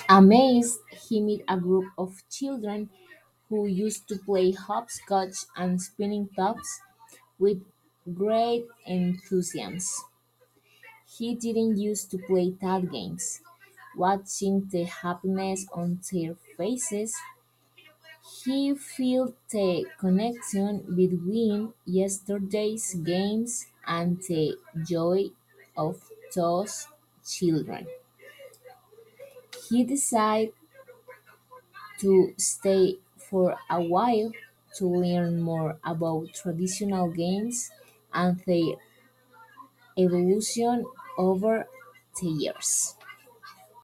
Amazed, he met a group of children who used to play hopscotch and spinning tops with great enthusiasm. He didn't used to play that games. Watching the happiness on their faces, he felt the connection between yesterday's games and the joy of those children. He decided to stay for a while to learn more about traditional games and their evolution over the years.